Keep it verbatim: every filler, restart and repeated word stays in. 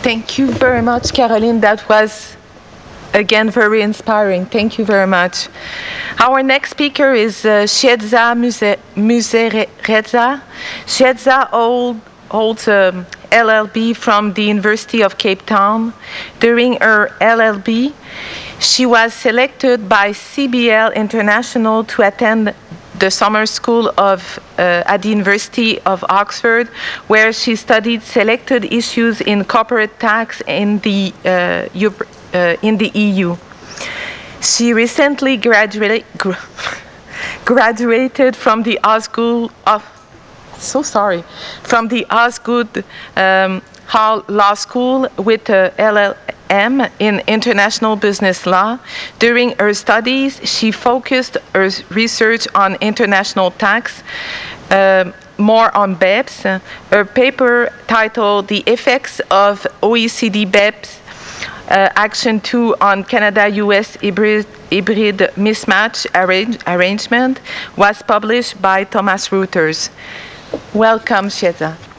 Thank you very much, Caroline. That was, again, very inspiring. Thank you very much. Our next speaker is uh, Siedza Musereza. Siedza hold, holds a L L B from the University of Cape Town. During her L L B, she was selected by C B L International to attend the summer school of, uh, at the University of Oxford, where she studied selected issues in corporate tax in the, uh, uh, in the E U. She recently graduated, graduated from the Osgood, of, so sorry, from the Osgood um, Hall Law School with a L L M in international business law. During her studies, she focused her research on international tax, uh, more on BEPS. Her paper titled The Effects of O E C D BEPS uh, Action two on Canada-U S hybrid, hybrid mismatch arrange, arrangement was published by Thomas Reuters. Welcome, Siedza.